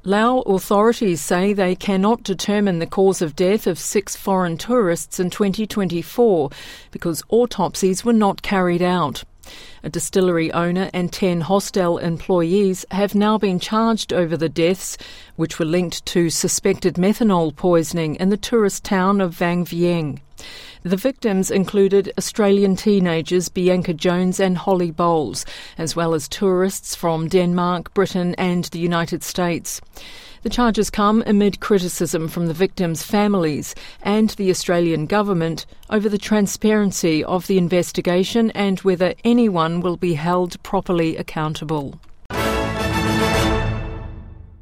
Laos authorities say they cannot determine the cause of death of 6 foreign tourists in 2024 because autopsies were not carried out. A distillery owner and 10 hostel employees have now been charged over the deaths, which were linked to suspected methanol poisoning in the tourist town of Vang Vieng. The victims included Australian teenagers Bianca Jones and Holly Bowles, as well as tourists from Denmark, Britain and the United States. The charges come amid criticism from the victims' families and the Australian government over the transparency of the investigation and whether anyone will be held properly accountable.